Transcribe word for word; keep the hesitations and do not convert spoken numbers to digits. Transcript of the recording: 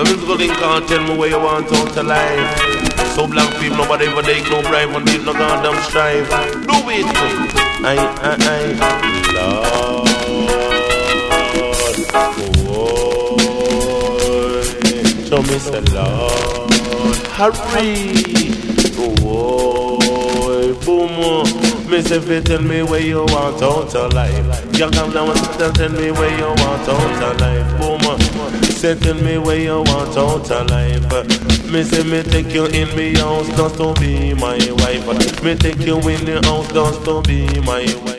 The musical link can't tell me where you want out to life. So black people, nobody ever take no bribe and deep no goddamn strive. Do it, I, I, I, Lord. Oh, show me the Lord. Hurry. Oh, boom. Miss if you tell me where you want out of life. You come down and tell me where you want out of life. Boom. Say tell me where you want out of life. Me say me take you in me house just to be my wife. Me take you in the house just to be my wife.